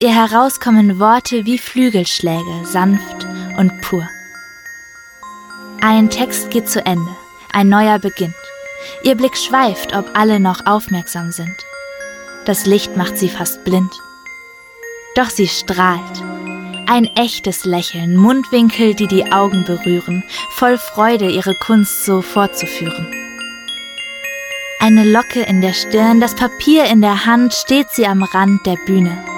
Ihr Heraus kommen Worte wie Flügelschläge, sanft und pur. Ein Text geht zu Ende, ein neuer beginnt. Ihr Blick schweift, ob alle noch aufmerksam sind. Das Licht macht sie fast blind. Doch sie strahlt. Ein echtes Lächeln, Mundwinkel, die die Augen berühren, voll Freude, ihre Kunst so fortzuführen. Eine Locke in der Stirn, das Papier in der Hand, steht sie am Rand der Bühne.